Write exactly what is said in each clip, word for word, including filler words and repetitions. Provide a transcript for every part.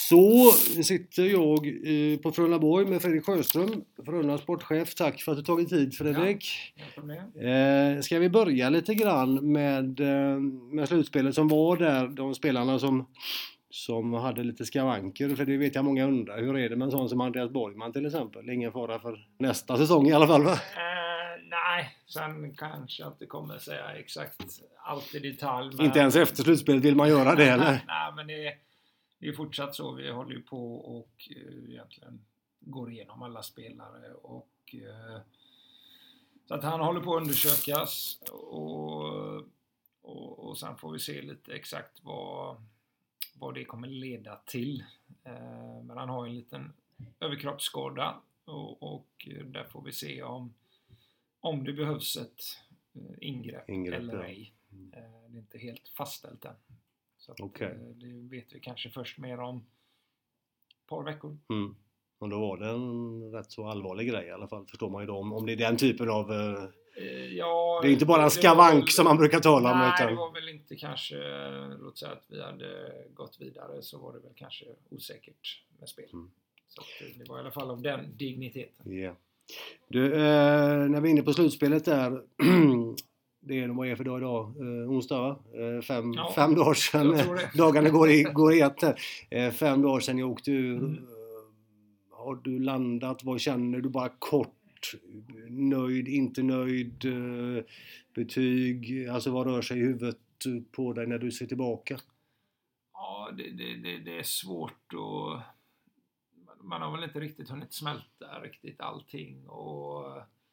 Så sitter jag eh, på Frölundaborg med Fredrik Sjöström, Frölundas sportchef. Tack för att du tagit tid, Fredrik. Ja, eh, ska vi börja lite grann med, eh, med slutspelet som var där, de spelarna som, som hade lite skavanker, för det vet jag många undrar. Hur är det med en sån som Andreas Borgman till exempel? Ingen fara för nästa säsong i alla fall, va? Eh, nej, sen kanske jag inte kommer säga exakt allt i detalj. Men... Inte ens efter slutspelet vill man göra det, eller? Nej, men det är, det är fortsatt så. Vi håller ju på och uh, egentligen går igenom alla spelare. Och, uh, så att han håller på att undersökas. Och, och, och sen får vi se lite exakt vad, vad det kommer leda till. Uh, men han har en liten överkroppsskada. Och, och där får vi se om, om det behövs ett uh, ingrepp, ingrepp eller ja. ej. Uh, det är inte helt fastställt än. Så okay. att, det vet vi kanske först mer om ett par veckor. Mm. Och då var det en rätt så allvarlig grej i alla fall, förstår man ju då. Om, om det är den typen av... Uh, ja, det är inte bara en skavank väl, som man brukar tala om. Nej, utan... det var väl inte kanske... Låt säga att vi hade gått vidare, så var det väl kanske osäkert med spel. Mm. Så att det var i alla fall av den digniteten. Yeah. Du, uh, när vi är inne på slutspelet där... Det är vad är för dag idag? Eh, onsdag, eh, fem, ja, fem dagar sedan. Dagarna går i, går i ett. Eh, fem dagar sedan jag åkte ur. Mm. Har du landat? Vad känner du? Bara kort. Nöjd, inte nöjd? Eh, betyg? Alltså vad rör sig i huvudet på dig när du ser tillbaka? Ja, det, det, det, det är svårt och man har väl inte riktigt hunnit smälta riktigt allting. Och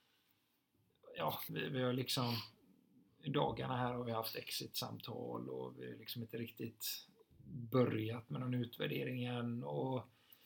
ja, vi, vi har liksom... I dagarna här har vi haft exit-samtal och vi har liksom inte riktigt börjat med någon utvärdering än och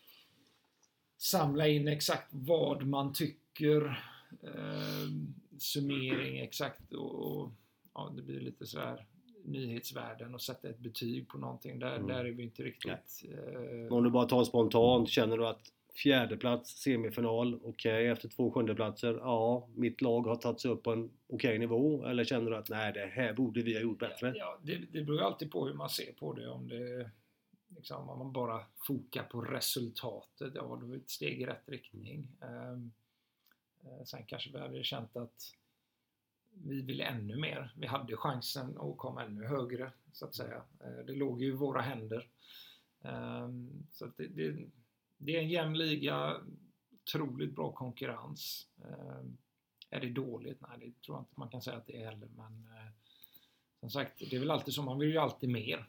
samla in exakt vad man tycker, eh, summering exakt och, och ja, det blir lite sådär nyhetsvärden och sätta ett betyg på någonting. Där, mm. där är vi inte riktigt... Eh... Om du bara tar spontant, känner du att fjärde plats, semifinal, okej, okay, efter två sjundeplatser, ja, mitt lag har tagit sig upp på en okej okay nivå, eller känner du att nej, det här borde vi ha gjort bättre? Ja, ja det, det beror ju alltid på hur man ser på det, om det liksom, om man bara fokar på resultatet, ja, då är det ett steg i rätt riktning. Um, sen kanske vi hade känt att vi ville ännu mer, vi hade chansen att komma ännu högre, så att säga. Uh, det låg ju i våra händer. Um, så att det, det Det är en jämn liga, otroligt bra konkurrens. Eh, är det dåligt? Nej, det tror jag inte man kan säga att det är heller. Men eh, som sagt, det är väl alltid så, man vill ju alltid mer.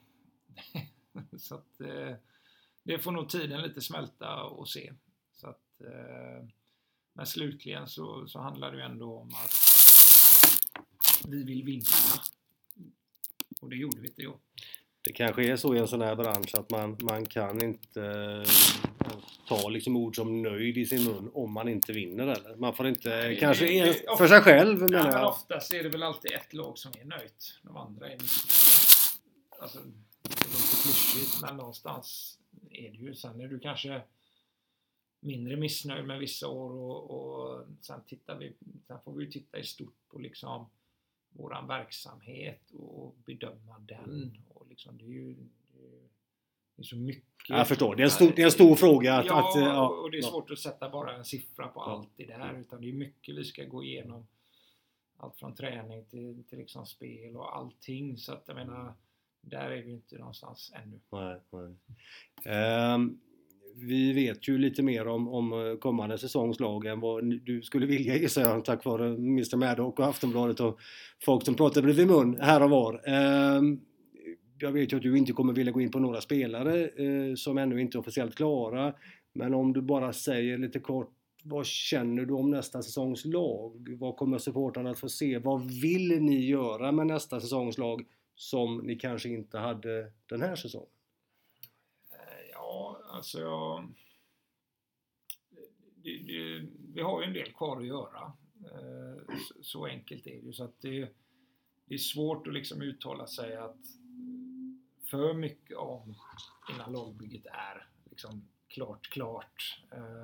Så att eh, det får nog tiden lite smälta och se. Så att, eh, men slutligen så, så handlar det ju ändå om att vi vill vinna. Och det gjorde vi inte då. Det kanske är så i en sån här bransch att man, man kan inte eh, ta liksom ord som nöjd i sin mun om man inte vinner, eller? Man får inte, nej, kanske det, det, för ofta, sig själv. Nej, men jag. Oftast är det väl alltid ett lag som är nöjt. De andra är missnöjda. Alltså, det låter klyschigt, men någonstans är det ju. Sen är du kanske mindre missnöjd med vissa år och, och sen, tittar vi, sen får vi titta i stort på liksom våran verksamhet och bedöma den. Och liksom, det är ju det är så mycket. Jag förstår, det är en stor, det är en stor fråga. Att, ja, att, ja, och det är svårt att sätta bara en siffra på allt i det här. Utan det är mycket vi ska gå igenom. Allt från träning till, till liksom spel och allting. Så att jag menar, där är vi inte någonstans ännu. Nej, nej. Um, vi vet ju lite mer om, om kommande säsongslag än vad du skulle vilja gissa, tack vare mister Maddock och Aftonbladet och folk som pratar bredvid mun här och var. Um, jag vet ju att du inte kommer vilja gå in på några spelare uh, som ännu inte är officiellt klara, men om du bara säger lite kort, vad känner du om nästa säsongslag? Vad kommer supportarna att få se? Vad vill ni göra med nästa säsongslag som ni kanske inte hade den här säsongen? Ja, alltså jag, det, det, vi har ju en del kvar att göra. Så, så enkelt är det ju. Så att det, det är svårt att liksom uttala sig att för mycket om innan lagbygget är liksom klart, klart.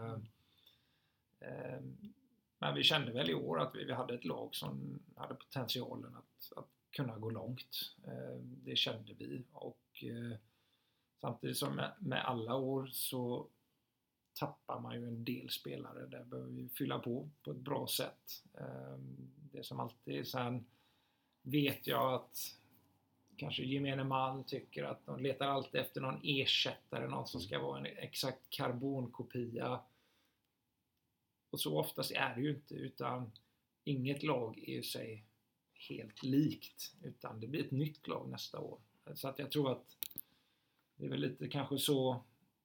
Men vi kände väl i år att vi, vi hade ett lag som hade potentialen att, att kunna gå långt. Det kände vi. Och samtidigt som med, med alla år så tappar man ju en del spelare. Där behöver vi fylla på på ett bra sätt. Det som alltid, sen vet jag att kanske gemene man tycker att de letar alltid efter någon ersättare, någon som ska vara en exakt karbonkopia. Och så oftast är det ju inte, utan inget lag är ju sig helt likt, utan det blir ett nytt lag nästa år. Så att jag tror att det är väl lite kanske så,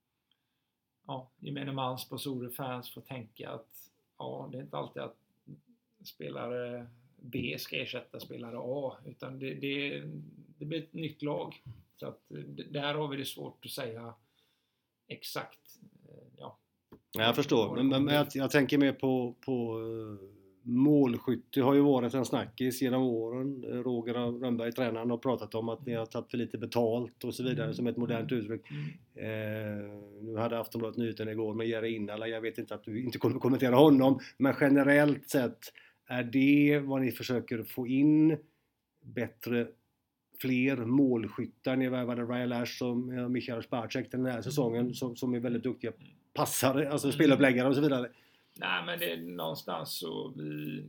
ja, gemene man, sponsorer, fans får tänka att ja, det är inte alltid att spelare B ska ersätta spelare A, utan det, det, det blir ett nytt lag. Så att där har vi det svårt att säga exakt. Ja, jag förstår, men, men jag, jag tänker mer på, på målskytte har ju varit en snackis genom åren. Roger Rönnberg, tränaren, har pratat om att ni har tagit för lite betalt och så vidare, mm. som ett modernt uttryck. Mm. Eh, nu hade Aftonbladet nyheten igår med Jerry Innala. Jag vet inte att du inte kommer kommentera honom, men generellt sett, är det vad ni försöker få in bättre, fler målskyttar? Ni värvade Ryan Lash och Michael Spacek den här säsongen som, som är väldigt duktiga passare, alltså mm. speluppläggare och så vidare. Nej, men det är någonstans så vi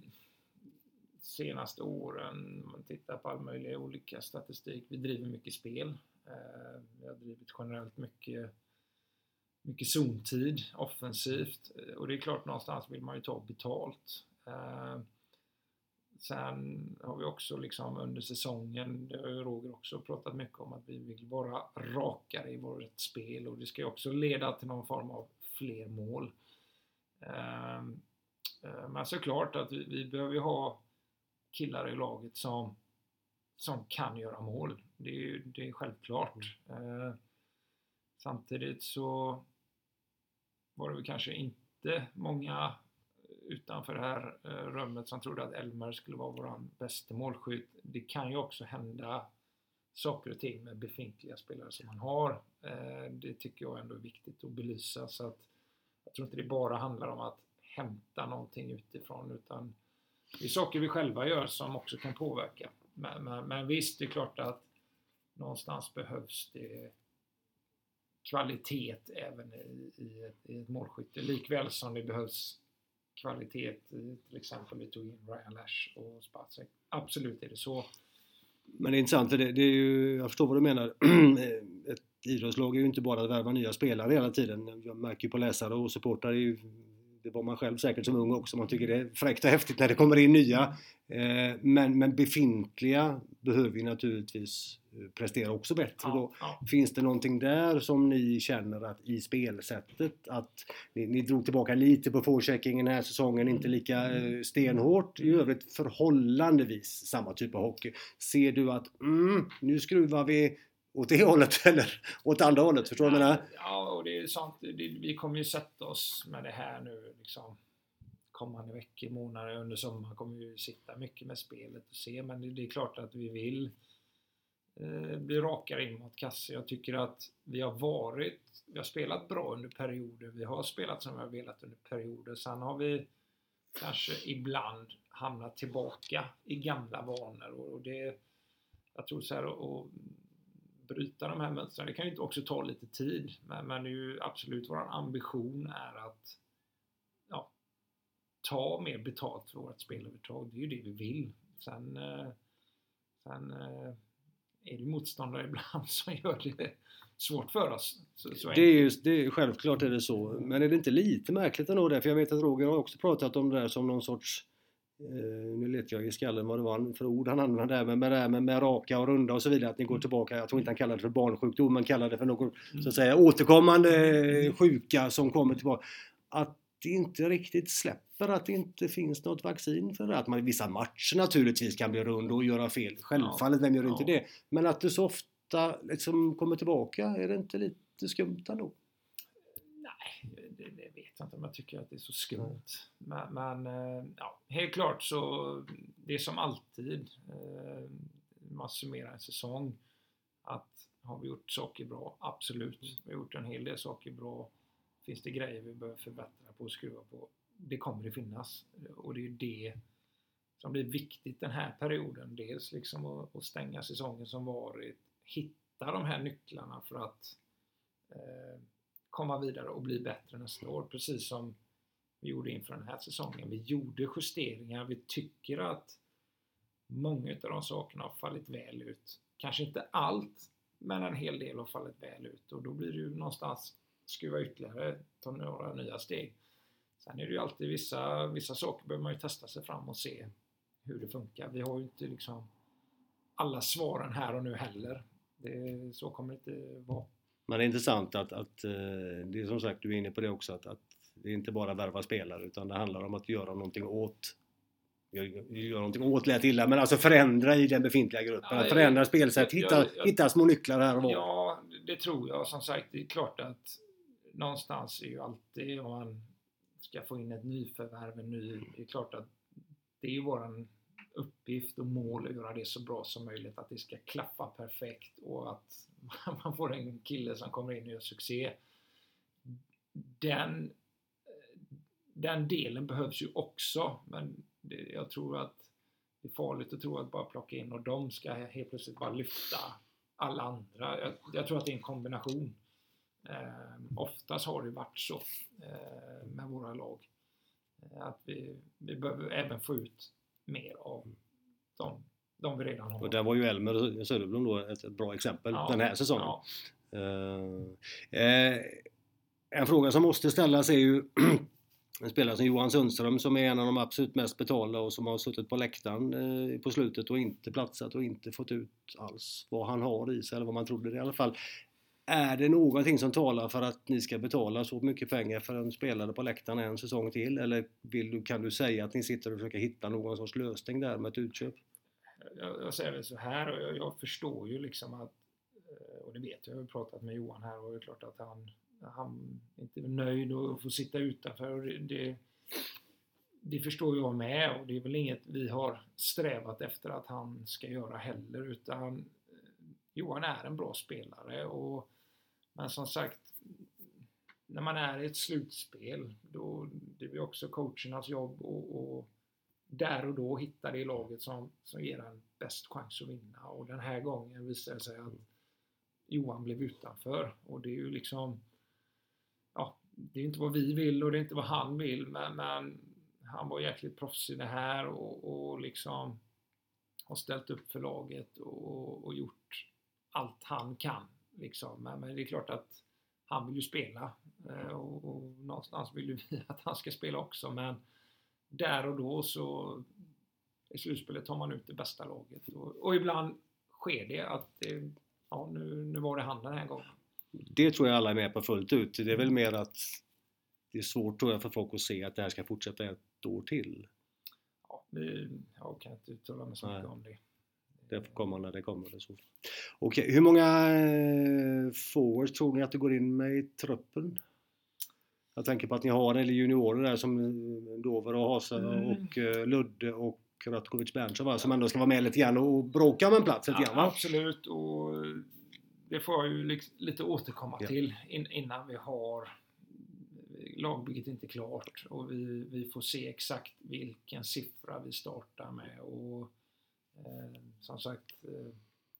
senaste åren, man tittar på all möjliga olika statistik, vi driver mycket spel. Eh, vi har drivit generellt mycket mycket zontid offensivt, och det är klart någonstans vill man ju ta betalt. Eh, sen har vi också liksom under säsongen, det har ju Roger också pratat mycket om, att vi vill vara rakare i vårt spel, och det ska ju också leda till någon form av fler mål. Uh, uh, men såklart att vi, vi behöver ha killar i laget som, som kan göra mål. Det är ju det är självklart. Uh, samtidigt så var det väl kanske inte många utanför det här uh, rummet som trodde att Elmer skulle vara vår bästa målskytt. Det kan ju också hända saker och ting med befintliga spelare som man har. Uh, det tycker jag ändå är viktigt att belysa, så att jag tror inte det bara handlar om att hämta någonting utifrån, utan det är saker vi själva gör som också kan påverka. Men, men, men visst, det är klart att någonstans behövs det kvalitet även i, i, ett, i ett målskytte. Likväl som det behövs kvalitet i till exempel vi tog in Ryan Lash och Spacek. Absolut är det så. Men det är intressant, för det, det är ju, jag förstår vad du menar. Ett idrottslag är ju inte bara att värva nya spelare hela tiden. Jag märker ju på läsare och supportrar, är ju, det var man själv säkert som ung också, man tycker det är fräckt och häftigt när det kommer in nya. Men, men befintliga behöver ju naturligtvis prestera också bättre. Ja, då. Ja. Finns det någonting där som ni känner att i spelsättet, att ni, ni drog tillbaka lite på forecheckingen den här säsongen, inte lika stenhårt, i övrigt förhållandevis samma typ av hockey. Ser du att mm, nu skruvar vi åt det hållet eller åt andra hållet, förstår du? Ja, ja, och det är sant. Det, vi kommer ju sätta oss med det här nu liksom kommande veckor, månader, under sommaren kommer vi sitta mycket med spelet och se, men det, det är klart att vi vill eh, bli rakare in mot kasse. Jag tycker att vi har varit, vi har spelat bra under perioder, vi har spelat som vi har velat under perioder, sen har vi kanske ibland hamnat tillbaka i gamla vanor, och, och det, jag tror så här, och, och bryta de här mönstren, det kan ju också ta lite tid, men, men det är ju absolut vår ambition är att ja, ta mer betalt för vårt spelövertag. Det är ju det vi vill. Sen, eh, sen eh, är det motståndare ibland som gör det svårt för oss. Så, så det är ju, det är, självklart är det så, men är det inte lite märkligt ändå det? För jag vet att Roger har också pratat om det där som någon sorts Uh, nu letar jag i skallen vad det var för ord han använde där, med, med, med, med, med raka och runda och så vidare, att ni går tillbaka. Jag tror inte han kallade det för barnsjukdom, men kallade det för någon så att säga återkommande sjuka som kommer tillbaka. Att det inte riktigt släpper, att det inte finns något vaccin för det, att man i vissa matcher naturligtvis kan bli rund och göra fel. Självfallet, vem gör inte det? Men att det så ofta liksom kommer tillbaka, är det inte lite skumt ändå? Nej, det, det vet jag inte om jag tycker att det är så skumt. Men, men ja, helt klart så det är som alltid man summerar en säsong, att har vi gjort saker bra? Absolut. Vi har gjort en hel del saker bra. Finns det grejer vi behöver förbättra på och skruva på? Det kommer det finnas. Och det är det som blir viktigt den här perioden. Dels liksom att, att stänga säsongen som varit. Hitta de här nycklarna för att eh, komma vidare och bli bättre nästa år. Precis som vi gjorde inför den här säsongen. Vi gjorde justeringar. Vi tycker att många av de sakerna har fallit väl ut. Kanske inte allt, men en hel del har fallit väl ut. Och då blir det ju någonstans skruva ytterligare, ta några nya steg. Sen är det ju alltid vissa, vissa saker behöver man ju testa sig fram och se hur det funkar. Vi har ju inte liksom alla svaren här och nu heller. Det, så kommer det inte vara. Men det är intressant att, att det är som sagt, du är inne på det också, att, att det är inte bara värva spelare, utan det handlar om att göra någonting åt göra någonting åt lätt illa, men alltså förändra i den befintliga gruppen, ja, att förändra spelsätt, hitta, jag, jag, hitta små nycklar här och var. Ja, det tror jag. Som sagt, det är klart att någonstans är ju alltid, om man ska få in ett nyförvärv, en ny, det är klart att det är ju våran uppgift och mål att göra det så bra som möjligt, att det ska klaffa perfekt och att man får en kille som kommer in och gör succé. Den, den delen behövs ju också, men det, jag tror att det är farligt att tro att bara plocka in och de ska helt plötsligt bara lyfta alla andra. Jag, jag tror att det är en kombination. Eh, oftast har det varit så eh, med våra lag. Eh, att vi, vi behöver även få ut mer av de, de vi redan har. Och där var ju Elmer Söderblom då ett, ett bra exempel, ja, den här säsongen. Ja. Eh, eh, en fråga som måste ställas är ju en spelare som Johan Sundström, som är en av de absolut mest betalda och som har suttit på läktaren eh, på slutet och inte platsat och inte fått ut alls vad han har i sig, eller vad man trodde det i alla fall. Är det någonting som talar för att ni ska betala så mycket pengar för en spelare på läktaren en säsong till? Eller vill du, kan du säga att ni sitter och försöker hitta någon sorts lösning där med ett utköp? Jag, jag säger det så här, och jag, jag förstår ju liksom att, och det vet jag, jag har pratat med Johan här och det är klart att han, han inte är nöjd och får sitta utanför. Och det, det, det förstår jag med, och det är väl inget vi har strävat efter att han ska göra heller, utan Johan är en bra spelare. Och, men som sagt, när man är i ett slutspel, då det blir också coachernas jobb och, och där och då hitta det laget som, som ger en bäst chans att vinna. Och den här gången visade det sig att Johan blev utanför. Och det är ju liksom, ja, det är inte vad vi vill och det är inte vad han vill, men, men han var jäkligt proffsig det här och, och liksom har ställt upp för laget och, och gjort allt han kan liksom. Men, men det är klart att han vill ju spela och, och någonstans vill ju vi att han ska spela också, men där och då så i slutspelet tar man ut det bästa laget och, och ibland sker det att det, ja, nu, nu var det han den här gången. Det tror jag alla är med på fullt ut. Det är väl mer att det är svårt, tror jag, för folk att se att det här ska fortsätta ett år till. Ja, vi, jag kan inte uttala mig så mycket om det. Det får komma när det kommer. Det så. Okej, hur många forwards tror ni att det går in med i truppen? Jag tänker på att ni har eller juniorer där som Dover och Hasa mm. och uh, Ludde och Ratkovic Berntsson, va? Som ändå ska vara med lite grann och bråka om en plats lite grann, va? Ja, absolut, och det får jag ju lite återkomma ja. till in, innan vi har lagbygget inte klart och vi, vi får se exakt vilken siffra vi startar med och eh, som sagt eh,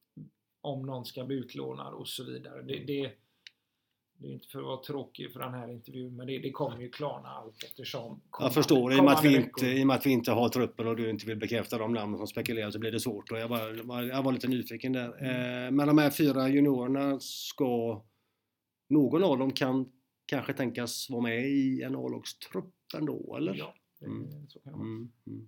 om någon ska bli utlånad och så vidare. Det, det, det är inte för att vara tråkig för den här intervjun, men det, det kommer ju klarna allt eftersom. Jag förstår det, i och, med att vi inte, i och med att vi inte har truppen och du inte vill bekräfta de namn som spekulerar så blir det svårt. Och jag, var, jag var lite nyfiken där. Mm. Eh, men de här fyra juniorerna ska, någon av dem kan kanske tänkas vara med i en A-lagstrupp ändå, eller? Ja, det, mm. så kan det vara. Mm. Mm.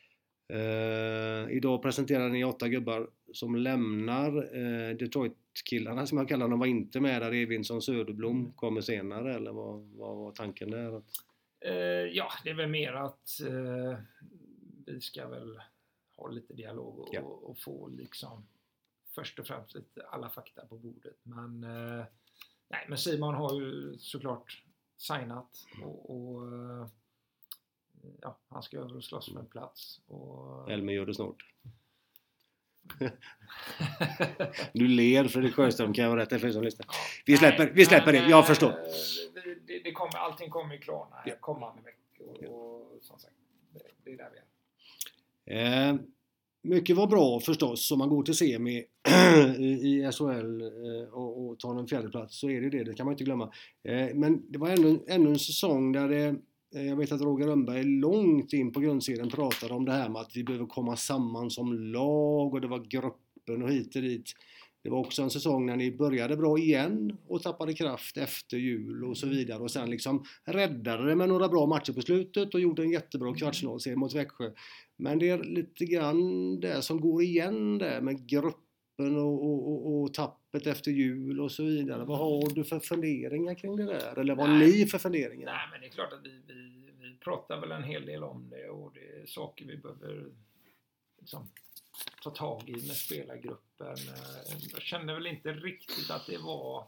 Uh, idag presenterar ni åtta gubbar som lämnar. uh, Detroit-killarna som jag kallar dem var inte med där. Evinsson, Söderblom mm. kommer senare, eller vad, vad var tanken där? Uh, ja, det är väl mer att uh, vi ska väl ha lite dialog och, ja. och få liksom först och främst lite alla fakta på bordet, men uh, nej, men Simon har ju såklart signat och, och uh, ja, han ska över och slåss för en plats. Och... Elmer gör det snart. Du ler, Fredrik Sjöström, kan jag vara rätt efter som lyssnar. Vi släpper, vi släpper men, det, jag förstår. Det, det, det kommer, allting kommer ju klarna ja. kommande veckor. Och, och som sagt, det, det är där vi är. Eh, mycket var bra förstås. Om man går till semi i S H L och, och tar en fjärde plats så är det det, det kan man inte glömma. Men det var ännu, ännu en säsong där det, jag vet att Roger Rönnberg långt in på grundserien pratade om det här med att vi behöver komma samman som lag och det var gruppen och hit och dit. Det var också en säsong när ni började bra igen och tappade kraft efter jul och så vidare. Och sen liksom räddade det med några bra matcher på slutet och gjorde en jättebra kvartsfinalserie mot Växjö. Men det är lite grann det som går igen där med gruppen och, och, och, och tappet efter jul och så vidare. Vad har du för funderingar kring det där? Eller vad har ni för funderingar? Nej, men det är klart att vi, vi, vi pratar väl en hel del om det och det är saker vi behöver liksom ta tag i med spelargruppen. Jag kände väl inte riktigt att det var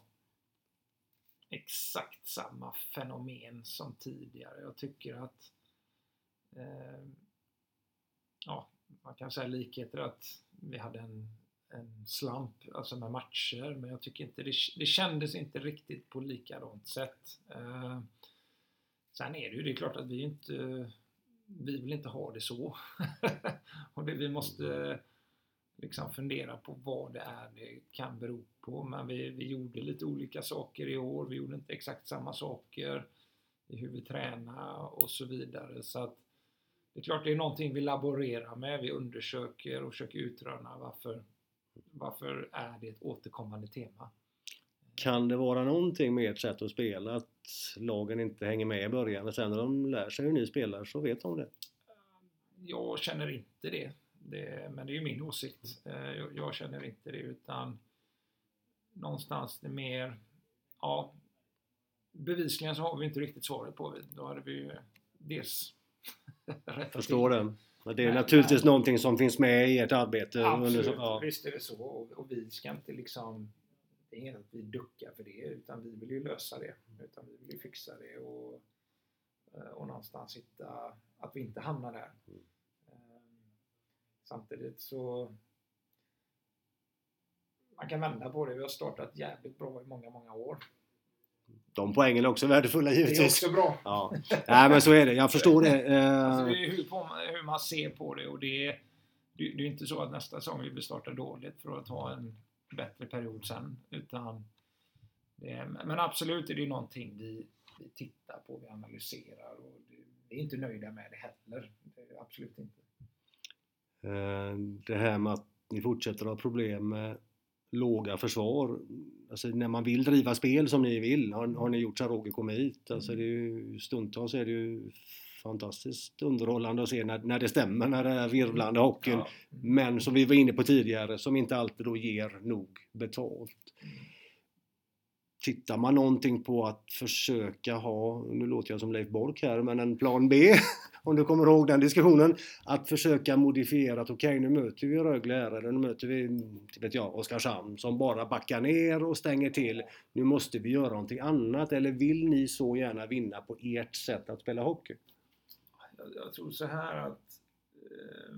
exakt samma fenomen som tidigare. Jag tycker att eh, ja, man kan säga likheter att vi hade en, en slump alltså med matcher, men jag tycker inte det, det kändes inte riktigt på likadant sätt. Eh, sen är det ju det är klart att vi inte vi vill inte ha det så. Och det, vi måste liksom fundera på vad det är det kan bero på. Men vi, vi gjorde lite olika saker i år. Vi gjorde inte exakt samma saker i hur vi tränar och så vidare. Så att det är klart det är någonting vi laborerar med. Vi undersöker och försöker utröna varför, varför är det ett återkommande tema. Kan det vara någonting med ert sätt att spela att lagen inte hänger med i början och sen när de lär sig hur ni spelar så vet de det? Jag känner inte det, det men det är ju min åsikt. Jag, jag känner inte det utan någonstans det mer, ja, bevisligen så har vi inte riktigt svaret på det. Då hade vi ju dels rätt. Förstår det. Men det är nej, naturligtvis nej. Någonting som finns med i ert arbete. Absolut, under, ja. Visst är det så och, och vi ska inte liksom det är inte att vi duckar för det utan vi vill ju lösa det utan vi vill ju fixa det och, och någonstans hitta att vi inte hamnar där. Mm. Samtidigt så man kan vända på det. Vi har startat jävligt bra i många, många år. De poängen är också värdefulla givetvis. Det är också bra. Ja. Nej men så är det, jag förstår det. Alltså, det är hur, på, hur man ser på det och det är, det är inte så att nästa säsong vi vill starta dåligt för att ha en bättre period sen utan det är, men absolut är det någonting vi, vi tittar på, vi analyserar och det, vi är inte nöjda med det heller. Det är absolut inte. Det här med att ni fortsätter att ha problem med låga försvar, alltså när man vill driva spel som ni vill, har, har ni gjort så Roger kom hit, alltså det är ju stundtals är det ju fantastiskt underhållande att se när, när det stämmer, när det är virvlande hockeyn, ja. Men som vi var inne på tidigare, som inte alltid då ger nog betalt. Mm. Tittar man någonting på att försöka ha, nu låter jag som Leif Bork här, men en plan B, om du kommer ihåg den diskussionen, att försöka modifiera att okej, okay, nu möter vi Rögle här, eller nu möter vi, vet jag, Oskarshamn som bara backar ner och stänger till. Nu måste vi göra någonting annat, eller vill ni så gärna vinna på ert sätt att spela hockey? Jag, jag tror så här att eh,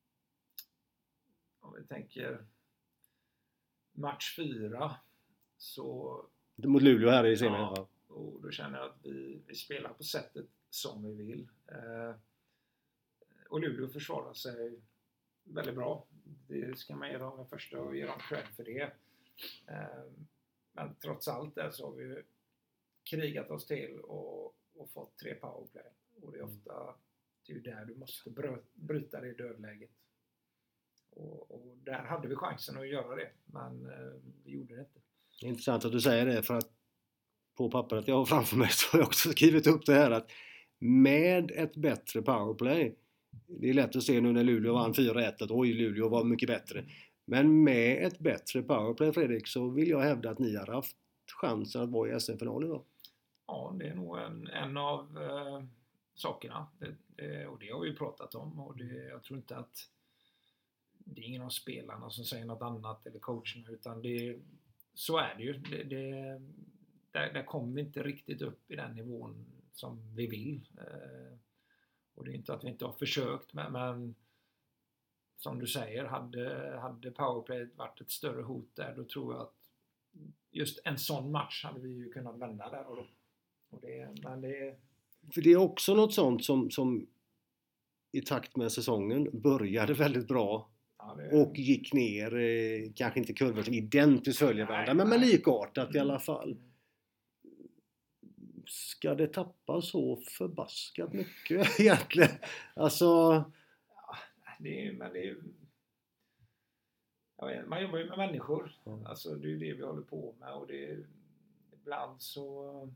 om vi tänker match fyra så mot Luleå här i scenen. Ja, och då känner jag att vi, vi spelar på sättet som vi vill. Eh, och Luleå försvarar sig väldigt bra. Det ska man ge dem den första och ge dem cred för det. Eh, men trots allt där så har vi krigat oss till och, och fått tre powerplay. Och det är ofta det är där du måste bryta det dödläget. Och, och där hade vi chansen att göra det. Men eh, vi gjorde det inte. Intressant att du säger det, för att på pappret jag har framför mig så har jag också skrivit upp det här att med ett bättre powerplay, det är lätt att se nu när Luleå vann fyra ett att oj, Luleå var mycket bättre, men med ett bättre powerplay, Fredrik, så vill jag hävda att ni har haft chansen att vara i S M-finalen då. Ja, det är nog en, en av eh, sakerna det, det, och det har vi pratat om och det, jag tror inte att det är ingen av spelarna som säger något annat eller coacherna, utan det så är det ju. Det, det, där, där kommer vi inte riktigt upp i den nivån som vi vill. Eh, och det är inte att vi inte har försökt, men, men som du säger, hade, hade powerplay varit ett större hot där, då tror jag att just en sån match hade vi ju kunnat vända där och då. Och det, men det... För det är också något sånt som, som i takt med säsongen började väldigt bra Ja, det... Och gick ner, eh, kanske inte kurvor som identiskt följer varandra, men, men likartat i alla fall. Ska det tappa så förbaskat mycket egentligen? Alltså... Ja, det är, men det är, jag vet, man jobbar ju med människor. Mm. Alltså det är ju det vi håller på med, och det är, ibland så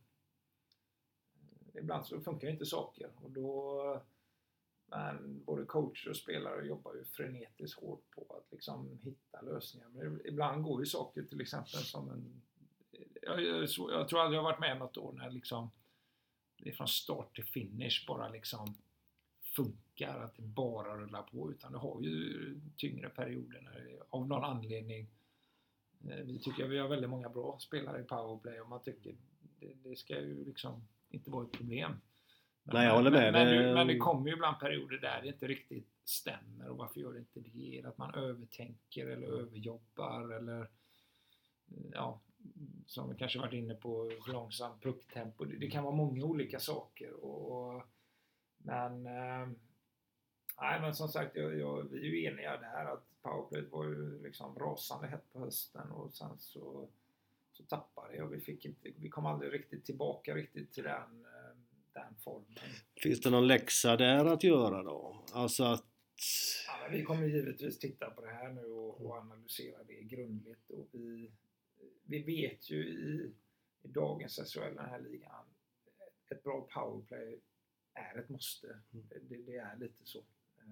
ibland så funkar inte saker, och då men både coacher och spelare jobbar ju frenetiskt hårt på att liksom hitta lösningar. Men ibland går ju saker, till exempel som en jag, jag, jag tror aldrig jag har varit med något år när liksom det är från start till finish bara liksom funkar, att det bara rullar på, utan det har ju tyngre perioder när det, av någon anledning. Vi tycker att vi har väldigt många bra spelare i powerplay, och man tycker det, det ska ju liksom inte vara ett problem. Men, Nej, jag håller med. Men, men, men det kommer ju ibland perioder där det inte riktigt stämmer, och varför gör det inte det? Att man övertänker eller överjobbar, eller ja, som vi kanske varit inne på, långsam pucktempo. Det, det kan vara många olika saker, och men eh, nej, men som sagt, jag, jag, vi är ju eniga där att powerplay var ju liksom rasande hett på hösten, och sen så, så tappade det, och vi fick inte, vi kom aldrig riktigt tillbaka riktigt till den, den formen. Finns det någon läxa där att göra då? Alltså att... Ja, men vi kommer givetvis titta på det här nu och, och analysera det grundligt, och vi, vi vet ju i, i dagens S H L, den här ligan, ett bra powerplay är ett måste. Det, det är lite så.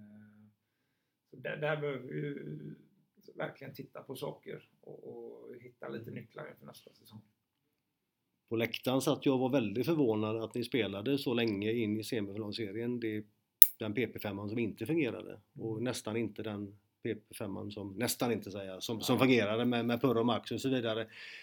Så där, där behöver vi ju verkligen titta på saker och, och hitta lite nycklar inför nästa säsong. På läktaren satt jag och var väldigt förvånad att ni spelade så länge in i semifinalserien. Det är den P P fem som inte fungerade, och nästan inte den P P fem som nästan inte säga som, som fungerade med, med Purro och Max och så vidare.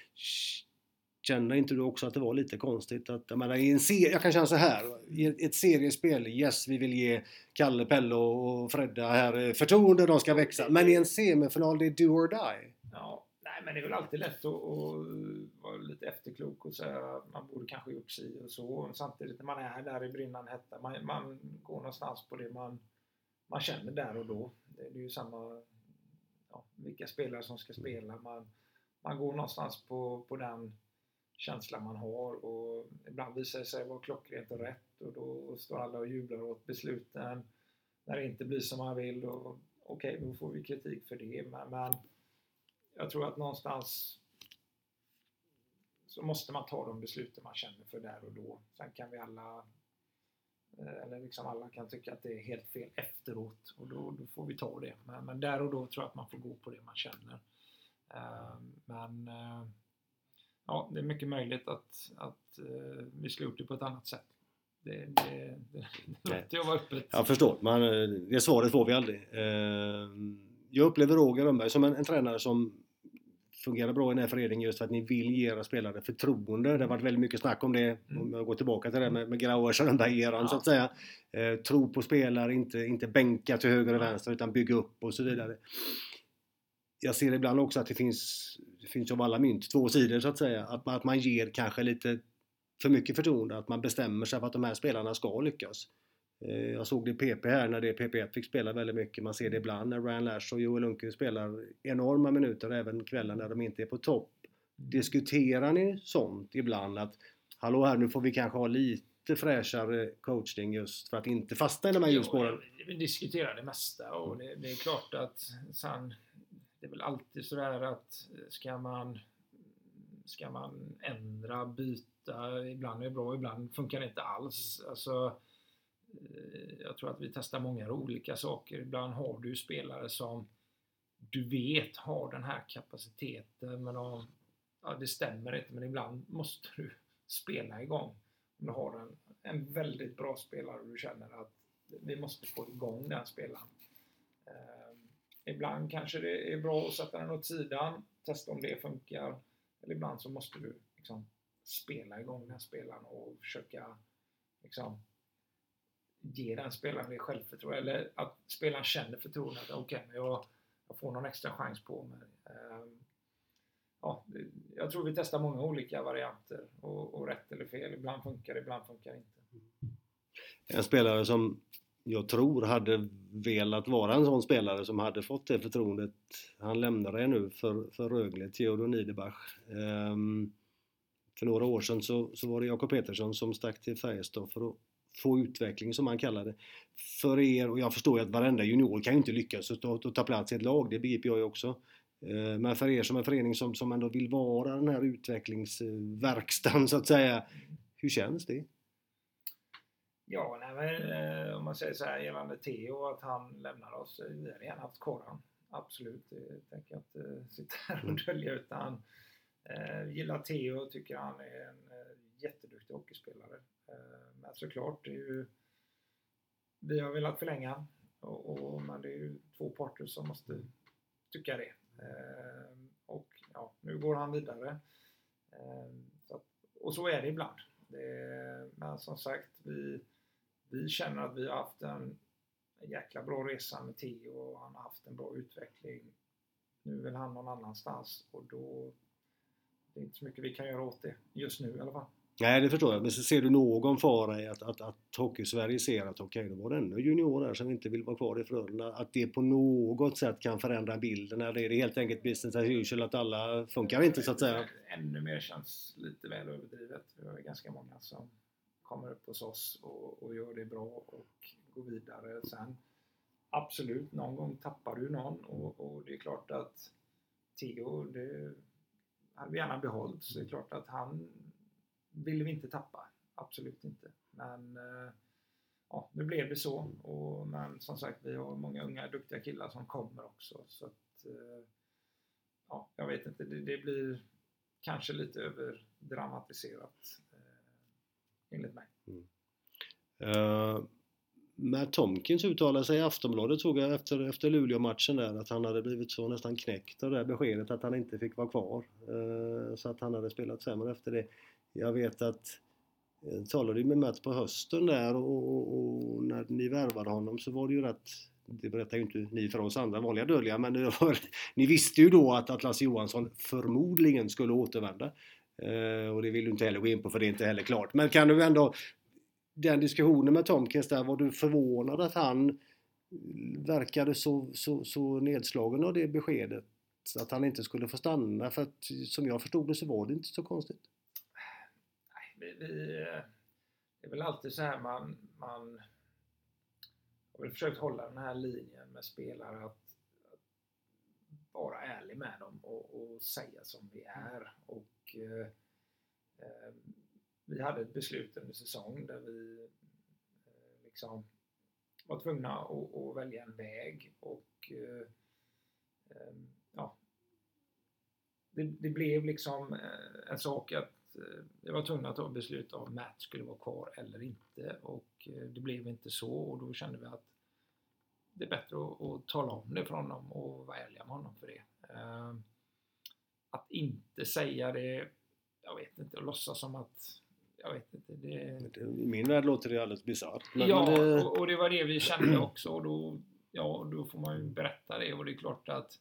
Känner inte du också att det var lite konstigt att, jag menar, i en serie, jag kan känna så här, i ett seriespel, yes, vi vill ge Kalle, Pelle och Fredda här förtroende, de ska växa, men i en semifinal, det är do or die. Ja, nej, men det är väl alltid lätt att, att vara lite efterklok och säga att man borde kanske gjort sig och så, samtidigt när man är där i brinnande hetta, man, man går någonstans på det man, man känner där och då. Det är ju samma, ja, vilka spelare som ska spela, man, man går någonstans på, på den känsla man har, och ibland visar det sig vara klockrent och rätt, och då står alla och jublar åt besluten när det inte blir som man vill, och okej, okay, då får vi kritik för det, men, men jag tror att någonstans så måste man ta de besluten man känner för där och då. Sen kan vi alla eller liksom alla kan tycka att det är helt fel efteråt, och då, då får vi ta det, men, men där och då tror jag att man får gå på det man känner. uh, men uh, ja, det är mycket möjligt att, att uh, vi skulle gjort det på ett annat sätt. Det, det, det, det låter jag vara öppet. Jag förstår, men det svaret får vi aldrig. Uh, jag upplever Roger Rönnberg som en, en tränare som fungerar bra i den här föreningen, just för att ni vill ge era spelare förtroende. Det har varit väldigt mycket snack om det, om jag går tillbaka till det med, med Grauer Rönnberg-eran, ja, så att säga. Eh, tro på spelare, inte, inte bänka till höger och vänster, utan bygga upp och så vidare. Jag ser ibland också att det finns, det finns av alla mynt två sidor, så att säga. Att man, att man ger kanske lite för mycket förtroende, att man bestämmer sig för att de här spelarna ska lyckas. Jag såg det i P P här när det P P ett fick spela väldigt mycket. Man ser det ibland när Ryan Lash och Joel Lundqvist spelar enorma minuter, även kvällen när de inte är på topp. Diskuterar ni sånt ibland, att hallå här, nu får vi kanske ha lite fräschare coaching just för att inte fastna i de här hjulspåren? Vi diskuterar det mesta, och det, det är klart att sen, det är väl alltid sådär att ska man ska man ändra, byta, ibland är det bra, ibland funkar det inte alls. Alltså, jag tror att vi testar många olika saker. Ibland har du spelare som du vet har den här kapaciteten, men de, ja, det stämmer inte, men ibland måste du spela igång. Om du har en, en väldigt bra spelare och du känner att vi måste få igång den spelaren. Eh, ibland kanske det är bra att sätta den åt sidan, testa om det funkar, eller ibland så måste du liksom spela igång den spelaren och försöka liksom ge den spelaren det självförtroende, eller att spelaren känner förtroende att okej, okay, jag, jag får någon extra chans på mig. Um, ja, jag tror vi testar många olika varianter, och, och rätt eller fel, ibland funkar det, ibland funkar det inte. En spelare som jag tror hade velat vara en sån spelare som hade fått det förtroendet. Han lämnar det nu för, för Rögle, Theodor Niederbach. Um, för några år sedan så, så var det Jakob Petersson som stack till Färjestad för att få utveckling, som man kallar det. För er, och jag förstår ju att varenda junior kan ju inte lyckas att ta, ta plats i ett lag, det begriper jag ju också. Uh, men för er som en förening som, som ändå vill vara den här utvecklingsverkstan så att säga, hur känns det? Ja, nej, men, eh, om man säger så här gällande Theo, att han lämnar oss, vi hade gärna haft kvar han. Absolut, det tänker jag inte eh, sitta här och dölja, utan eh, gillar Theo, tycker han är en eh, jätteduktig hockeyspelare. Eh, men såklart, det är ju, vi har velat förlänga, och, och, men det är ju två parter som måste tycka det. Eh, och ja, nu går han vidare. Eh, så, och så är det ibland. Det, men som sagt, vi, vi känner att vi har haft en, en jäkla bra resa med Theo, och han har haft en bra utveckling. Nu vill han någon annanstans, och då det är inte så mycket vi kan göra åt det just nu i alla fall. Nej, det förstår jag. Men så ser du någon fara i att, att, att Hockey-Sverige ser att okej, okay, då var det ännu juniorer som inte vill vara kvar i Frölunda. Att det på något sätt kan förändra bilden, eller är det helt enkelt business as usual, att alla funkar inte så att säga? Ännu mer känns lite väl överdrivet. Vi har ganska många som kommer upp hos oss och, och gör det bra och går vidare. Sen absolut, någon gång tappar du någon, och, och det är klart att Theo, det hade vi gärna behållit, så det är klart att han ville vi inte tappa, absolut inte. Men ja, nu blev det så, och, men som sagt, vi har många unga duktiga killar som kommer också, så att ja, jag vet inte, det, det blir kanske lite överdramatiserat eh, enligt mig. Mm. Uh, Matt Tomkins uttalade sig i Aftonbladet, såg jag efter, efter Luleå-matchen där, att han hade blivit så nästan knäckt av det här beskedet att han inte fick vara kvar, uh, så att han hade spelat sämre efter det. Jag vet att jag talade med Matt på hösten där, och, och, och när ni värvade honom så var det ju rätt, det berättar ju inte ni för oss andra vanliga dödliga, men det var, ni visste ju då att, att Lasse Johansson förmodligen skulle återvända, eh, och det vill du inte heller gå in på, för det är inte heller klart. Men kan du ändå, den diskussionen med Tomkins där, var du förvånad att han verkade så, så, så nedslagen av det beskedet, så att han inte skulle få stanna? För att som jag förstod det så var det inte så konstigt. Vi, vi, det är väl alltid så här, man, man har väl försökt hålla den här linjen med spelare, att, att vara ärlig med dem och, och säga som vi är. Och eh, eh, vi hade ett beslut under säsong där vi eh, liksom var tvungna att, att välja en väg, och eh, eh, ja, det, det blev liksom eh, en sak att jag var tvungen att ta beslut om Matt skulle vara kvar eller inte, och det blev inte så, och då kände vi att det är bättre att, att tala om det för honom och vara ärliga med honom för det. Att inte säga det, jag vet inte, och låtsas som att jag vet inte, det... I min värld låter det alldeles bisarrt. Ja, det... Och, och det var det vi kände också, och då, ja, då får man ju berätta det, och det är klart att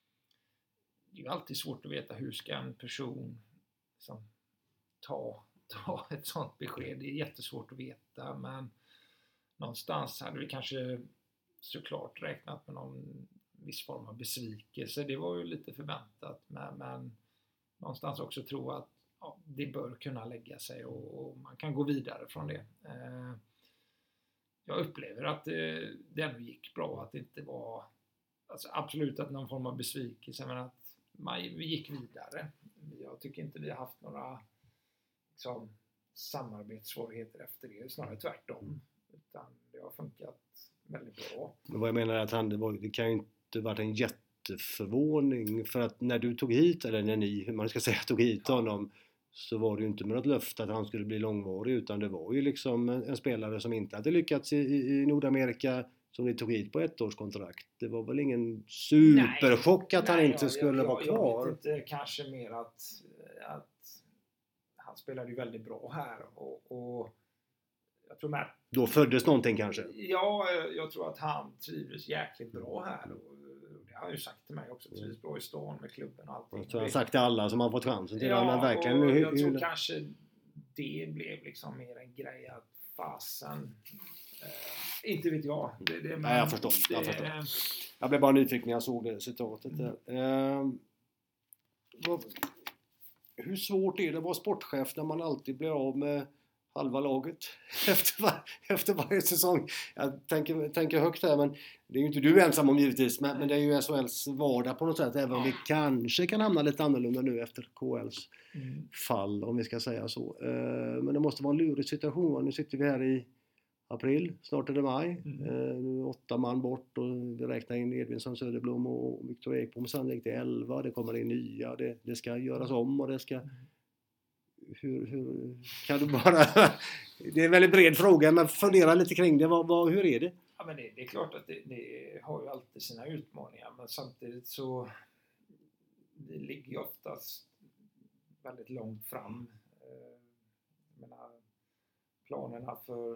det är alltid svårt att veta hur ska en person liksom Ta, ta ett sånt besked. Det är jättesvårt att veta, men någonstans hade vi kanske såklart räknat med någon viss form av besvikelse. Det var ju lite förväntat, men, men någonstans också tro att ja, det bör kunna lägga sig, och, och man kan gå vidare från det. Eh, jag upplever att det, det ändå gick bra, att det inte var alltså absolut att någon form av besvikelse, men att man, vi gick vidare. Jag tycker inte vi har haft några som samarbetssvårigheter efter det, snarare tvärtom, utan det har funkat väldigt bra. Men vad jag menar är att han, det, var, det kan ju inte varit en jätteförvåning, för att när du tog hit, eller när ni, hur man ska säga, tog hit honom, så var det ju inte med något löfte att han skulle bli långvarig, utan det var ju liksom en, en spelare som inte hade lyckats i, i Nordamerika, som ni tog hit på ett års kontrakt. Det var väl ingen superchock att nej, han inte jag, skulle jag, vara jag, kvar? Jag vet inte, kanske mer att, att han spelade ju väldigt bra här, och, och jag tror med, då föddes någonting kanske? Ja, jag tror att han trivdes jäkligt bra här, och det har han ju sagt till mig också, trivs bra i stan med klubben och allting. Jag tror han sagt till alla som har fått chansen till ja, honom, verkligen. Och jag tror kanske det blev liksom mer en grej att fasen, Eh, inte vet jag. Det, det, men, Nej, jag förstår. Jag, det, förstår. Jag blev bara nyfiken när jag såg det citatet där. Mm. Eh, vad, hur svårt är det att vara sportchef när man alltid blir av med halva laget efter, var, efter varje säsong? Jag tänker, tänker högt här, men det är ju inte du ensam om givetvis, men, men det är ju S H L:s vardag på något sätt, även om vi kanske kan hamna lite annorlunda nu efter K L:s mm. fall, om vi ska säga så. Eh, men det måste vara en lurig situation. Nu sitter vi här i april, snart är det maj. Mm. Eh, åtta man bort och vi räknar in Edvinsson, Söderblom och Viktor Ekbom sannolikt till elva. Det kommer in nya, det, det ska göras om och det ska... Mm. Hur, hur kan du bara... Det är en väldigt bred fråga, men fundera lite kring det. Vad, vad, hur är det? Ja, men det, det är klart att det, det har ju alltid sina utmaningar, men samtidigt så det ligger ju oftast väldigt långt fram. Jag menar, planerna för,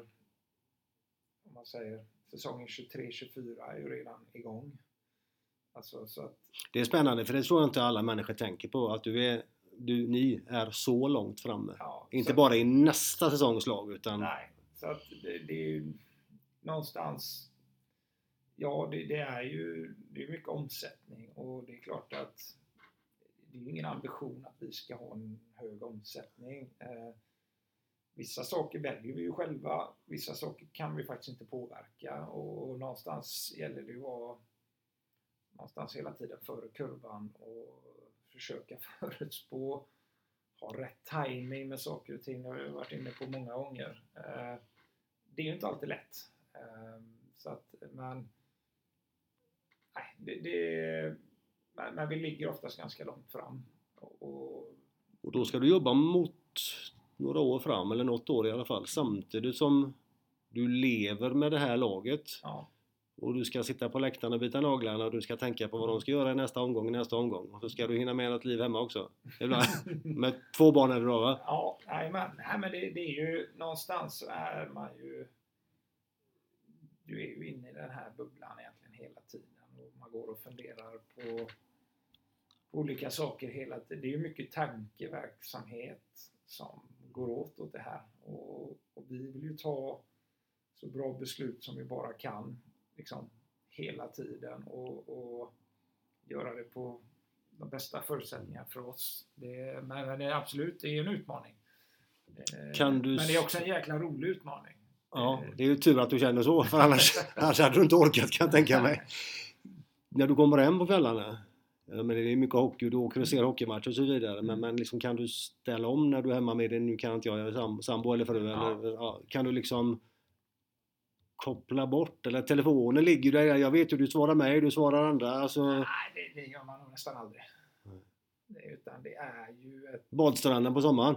om man säger, säsongen tjugotre tjugofyra är ju redan igång. Alltså, så att... Det är spännande, för det tror jag inte alla människor tänker på, att du är Du, ni är så långt framme. Ja, inte bara i nästa säsongslag utan... Nej, så att det, det är ju någonstans... Ja, det, det är ju det är mycket omsättning och det är klart att det är ingen ambition att vi ska ha en hög omsättning. Eh, vissa saker väljer vi ju själva, vissa saker kan vi faktiskt inte påverka och, och någonstans gäller det ju att vara någonstans hela tiden före kurvan och försöka förutspå, ha rätt timing med saker och ting. Det har jag varit inne på många gånger. Eh, det är ju inte alltid lätt. Eh, så att, men, nej, det, det, men, men vi ligger oftast ganska långt fram. Och, och, och då ska du jobba mot några år fram, eller något år i alla fall, samtidigt som du lever med det här laget. Ja. Och du ska sitta på läktaren och bita naglarna och du ska tänka på vad de ska göra i nästa omgång i nästa omgång. Och så ska du hinna med något liv hemma också. Med två barn är det bra, va? Ja, nej, men, nej, men det, det är ju någonstans så är man ju... Du är ju inne i den här bubblan egentligen hela tiden. Och man går och funderar på, på olika saker hela tiden. Det är ju mycket tankeverksamhet som går åt åt det här. Och, och vi vill ju ta så bra beslut som vi bara kan. Liksom, hela tiden och, och göra det på de bästa förutsättningarna för oss. Det, men det är absolut, det är en utmaning. Kan du... Men det är också en jäkla rolig utmaning. Ja, det är ju tur att du känner så, för annars, annars hade du inte orkat, kan jag tänka mig. När du kommer hem på kvällarna, men det är mycket hockey, du åker och ser hockeymatcher och så vidare, men, men liksom, kan du ställa om när du är hemma med din, nu kan inte jag göra sam, sambo eller fru, ja. Eller, ja, kan du liksom koppla bort, eller telefonen ligger där, jag vet hur du svarar mig, du svarar andra, alltså... Nej, det, det gör man nog nästan aldrig. Det, utan det är ju ett... Badstranden på sommaren?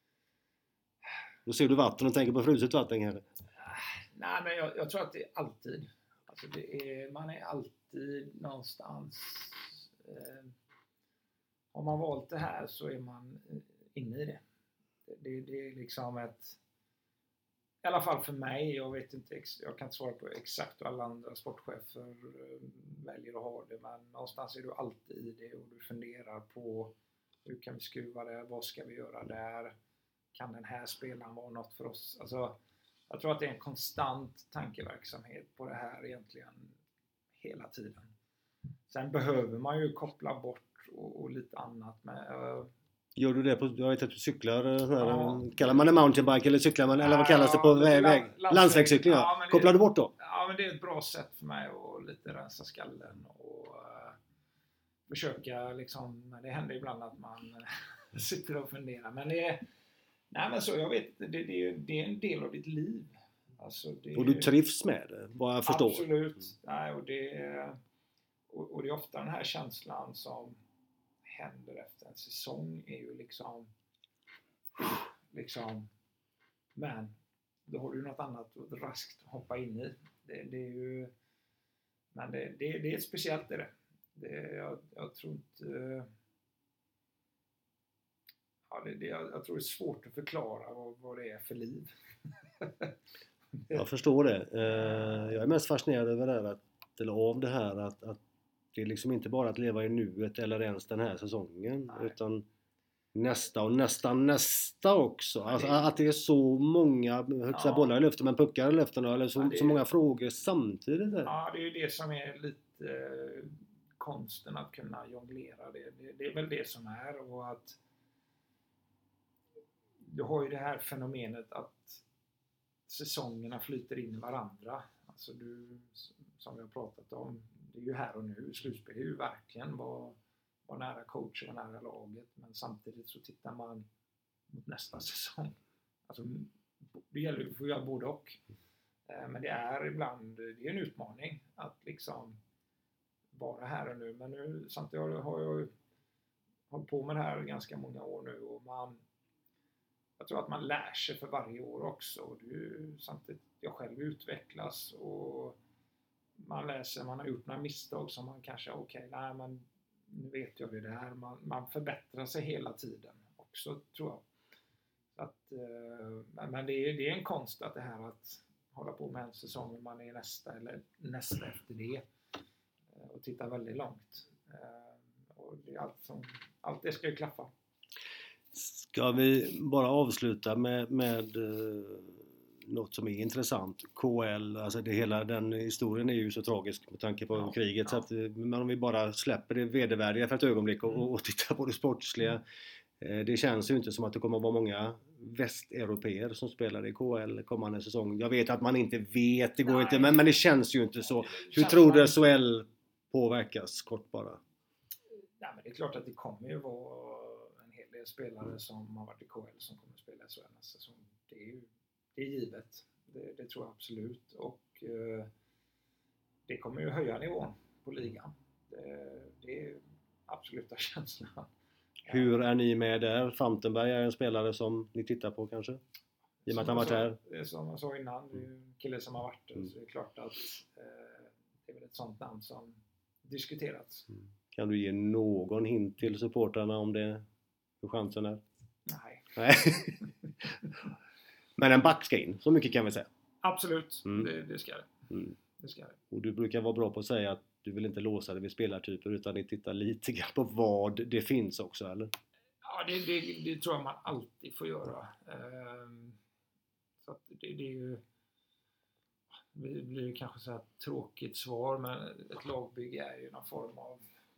Då ser du vatten och tänker på fruset vatten kanske? Nej, men jag, jag tror att det är alltid, alltså det är, man är alltid någonstans, eh, har man valt det här så är man inne i det. Det, det, det är liksom ett, i alla fall för mig, jag vet inte, jag kan inte svara på exakt hur alla andra sportchefer väljer att ha det, men någonstans är du alltid i det och du funderar på hur kan vi skruva det, vad ska vi göra där, kan den här spelaren vara något för oss, alltså jag tror att det är en konstant tankeverksamhet på det här egentligen hela tiden. Sen behöver man ju koppla bort och, och lite annat med. Uh... Gör du det på, jag vet att du cyklar, sån här, ja. Kallar man det mountainbike eller cyklar man, eller vad kallas det på ja, väg? väg. Landsvägscykling, ja. ja Kopplar det, du bort då? Ja, men det är ett bra sätt för mig att lite rensa skallen och uh, försöka liksom, det händer ibland att man sitter och funderar, men det är nej men så, jag vet, det, det, det är en del av ditt liv. Alltså det, och du trivs med det, vad jag förstår. Absolut. Nej, och, det, och, och det är ofta den här känslan som händer efter en säsong är ju liksom liksom men då har du något annat att raskt hoppa in i. Det, det är ju men det, det, det är ett speciellt i det. det jag, jag tror inte Ja, det, det, jag tror det är svårt att förklara vad, vad det är för liv. Jag förstår det. Jag är mest fascinerad över det här, att, eller av det här att, att det är liksom inte bara att leva i nuet eller ens den här säsongen. Nej. Utan nästa och nästan nästa också. Alltså, att det är så många högsta ja. bollar i luften, men puckar i luften, eller så, ja, det, så många frågor samtidigt. Där. Ja, det är ju det som är lite eh, konsten, att kunna jonglera det. det. Det är väl det som är, och att du har ju det här fenomenet att säsongerna flyter in i varandra. Alltså du, som vi har pratat om, det är ju här och nu. Slutspel är ju verkligen vad var nära coach och nära laget, men samtidigt så tittar man mot nästa säsong. Alltså, det gäller ju att få göra både och. Men det är ibland, det är en utmaning att liksom vara här och nu. Men nu, samtidigt har jag hållit på med det här ganska många år nu, och man, jag tror att man lär sig för varje år också. Och det är samtidigt, jag själv utvecklas, och man läser, man har gjort några misstag som man kanske, okej, okay, nej men nu vet jag det där. Man, man förbättrar sig hela tiden också, tror jag. Så att, eh, men det är, det är en konst att det här att hålla på med en säsong när man är nästa eller nästa efter det, och titta väldigt långt. Eh, och det är allt, som, allt det ska ju klaffa. Ska vi bara avsluta med, med uh, något som är intressant? K L, alltså det, hela den historien är ju så tragisk med tanke på ja, kriget. Ja. Så att, men om vi bara släpper det vedervärdiga för ett ögonblick och, mm. och tittar på det sportsliga. Mm. Eh, det känns ju inte som att det kommer att vara många västeuropeer som spelar i K L kommande säsong. Jag vet att man inte vet, det går Nej. inte, men, men det känns ju inte så. Hur tror du S H L påverkas, kort bara? Ja, men det är klart att det kommer ju vara en hel del spelare som har varit i K L som kommer att spela i S H L nästa säsong. Det är ju det är givet. Det, det tror jag absolut. Och eh, det kommer ju höja nivån på ligan. Det, det är absoluta känslan. Hur är ni med där? Fantenberg är en spelare som ni tittar på kanske? I och med att han varit här. Det är som jag sa innan, det är en kille som har varit där. Mm. Så det är klart att eh, det är väl ett sånt namn som diskuterats. Mm. Kan du ge någon hint till supportrarna om det, hur chansen är? Nej. Nej. Men en back ska in, så mycket kan vi säga. Absolut, mm. det, det ska det. Mm. det ska det. Och du brukar vara bra på att säga att du vill inte låsa dig vid spelartyper, utan ni tittar lite grann på vad det finns också, eller? Ja, det, det, det tror jag man alltid får göra. Um, så att det, det är ju... Det blir ju kanske så här tråkigt svar, men ett lagbygge är ju någon form av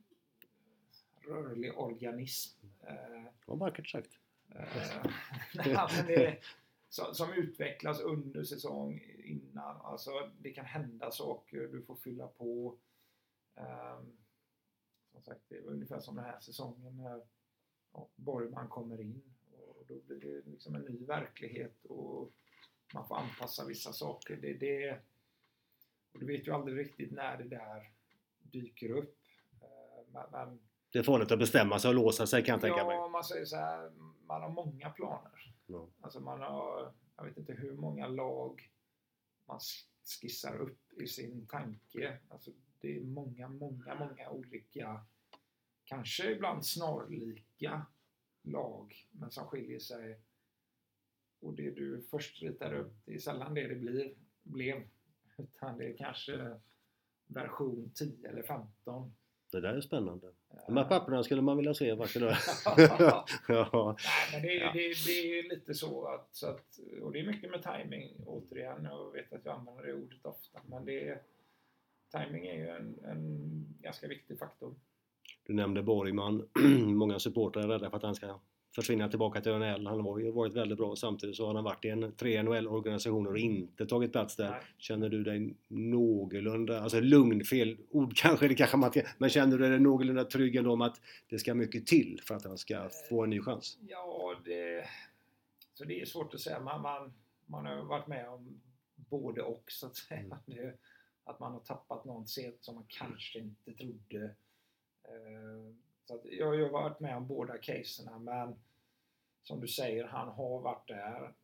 rörlig organism. Uh, Vad vackert sagt. Uh, nej, men det, som, som utvecklas under säsong innan. Alltså det kan hända saker, du får fylla på. Um, som sagt, det är ungefär som den här säsongen när ja, Borgman kommer in, och då blir det liksom en ny verklighet och man får anpassa vissa saker. Det, det, och du vet ju aldrig riktigt när det där dyker upp. Uh, men, men, det är farligt att bestämma sig och låsa sig, kan jag tänka mig. Ja, man säger så här, man har många planer. Mm. Alltså man har, jag vet inte hur många lag man skissar upp i sin tanke. Alltså det är många, många, många olika, kanske ibland snarlika lag, men som skiljer sig. Och det du först ritar upp, det är sällan det det blir, blev. Utan det är kanske version tio eller femton. Det där är spännande. De här papperna skulle man vilja se varje dag. Ja. Nej, men det är, ja. det, är, det är lite så att, så att, och det är mycket med timing återigen. Jag vet att jag använder det ordet ofta, men det är, timing är ju en, en ganska viktig faktor. Du nämnde Borgman. Många supportrar är rädda för att han ska försvinna tillbaka till N H L. Han har ju varit väldigt bra, samtidigt så har han varit i en, tre N H L-organisationer och inte tagit plats där. Nej. Känner du dig någorlunda, alltså lugn, fel ord kanske, det kanske man inte, men känner du dig någorlunda trygg ändå om att det ska mycket till för att han ska få en ny chans? Ja, det, så det är svårt att säga. Man, man, man har varit med om både och, så att säga. Mm. Det, att man har tappat någon set som man kanske inte trodde. Så att jag, jag har varit med om båda caserna, men som du säger, han har varit där.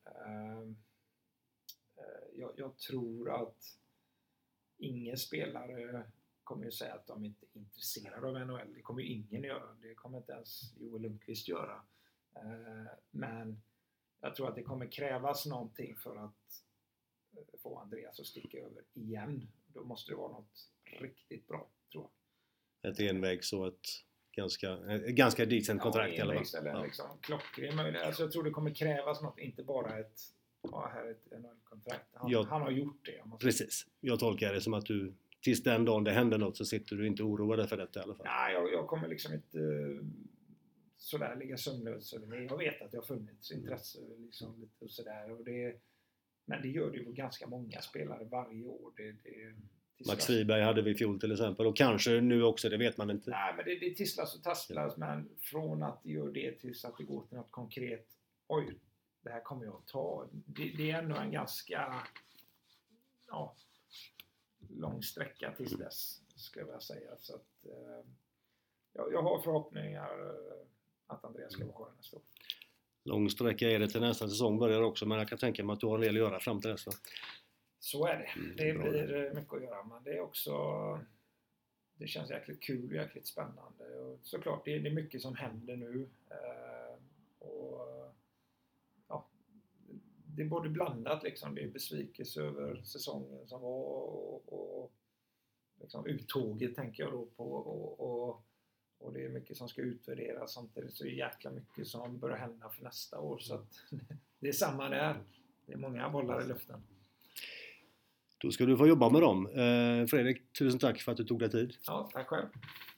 Jag, jag tror att ingen spelare kommer ju säga att de inte är intresserade av N H L. Det kommer ju ingen göra. Det kommer inte ens Joel Lundqvist göra. Men jag tror att det kommer krävas någonting för att få Andreas att sticka över igen. Då måste det vara något riktigt bra, tror jag. Ett envägs och ett ganska, ett ganska decent kontrakt ja, i alla fall. Ja. Liksom, klockren möjlighet. Alltså, jag tror det kommer krävas något, inte bara ett, ja, här är ett N H L-kontrakt. Han, jag, han har gjort det. Precis. Jag tolkar det som att du, tills den dagen det händer något så sitter du inte oroad för detta i alla fall. Nej, jag, jag kommer liksom inte sådär ligga sömnlös över det. Jag vet att det har funnits intresse liksom, lite och sådär. Och det, men det gör det ju på ganska många spelare varje år. Det, det, Max Friberg hade vi i fjol till exempel, och kanske nu också, det vet man inte. Nej, men det, det tisslas och tasslas, men från att det gör det tills att det går till något konkret. Oj, det här kommer jag att ta. Det, det är ändå en ganska ja, lång sträcka tills dess, ska jag säga. Så att, eh, jag, jag har förhoppningar eh, att Andreas ska vara kvar nästa år. Lång sträcka är det till nästa säsong börjar också, men jag kan tänka mig att du har en del att göra fram till dess. Så är det. Mm, det bra. blir mycket att göra, men det är också det känns jäkligt kul och jäkligt spännande. Och såklart, det är, det är mycket som händer nu. Eh, och ja, det är både blandat liksom. Det är besvikelse över säsongen som var och, och liksom uttåget tänker jag då på. Och, och, och det är mycket som ska utvärderas samtidigt, så är det jäkla mycket som börjar hända för nästa år. Så att det är samma där. Det är många bollar i luften. Då ska du få jobba med dem. Eh, Fredrik, tusen tack för att du tog dig tid. Ja, tack själv.